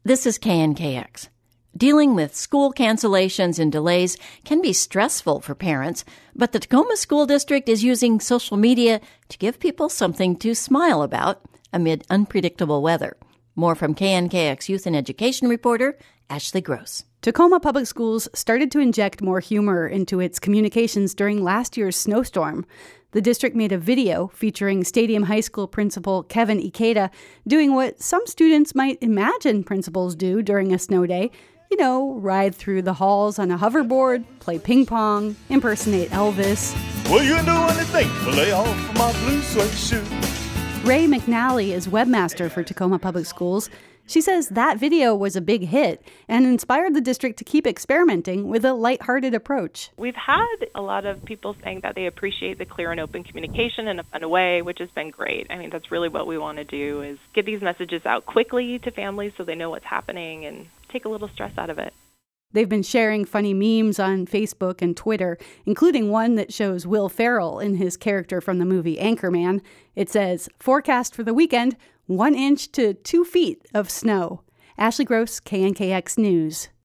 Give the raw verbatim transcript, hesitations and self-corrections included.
This is K N K X. Dealing with school cancellations and delays can be stressful for parents, but the Tacoma School District is using social media to give people something to smile about amid unpredictable weather. More from K N K X Youth and Education reporter Ashley Gross. Tacoma Public Schools started to inject more humor into its communications during last year's snowstorm. The district made a video featuring Stadium High School principal Kevin Ikeda doing what some students might imagine principals do during a snow day. You know, ride through the halls on a hoverboard, play ping pong, impersonate Elvis. Well, you can do anything to lay off my blue suede shoes. Ray McNally is webmaster for Tacoma Public Schools. She says that video was a big hit and inspired the district to keep experimenting with a lighthearted approach. We've had a lot of people saying that they appreciate the clear and open communication in a fun way, which has been great. I mean, that's really what we want to do, is get these messages out quickly to families so they know what's happening and take a little stress out of it. They've been sharing funny memes on Facebook and Twitter, including one that shows Will Ferrell in his character from the movie Anchorman. It says, "Forecast for the weekend, one inch to two feet of snow." Ashley Gross, K N K X News.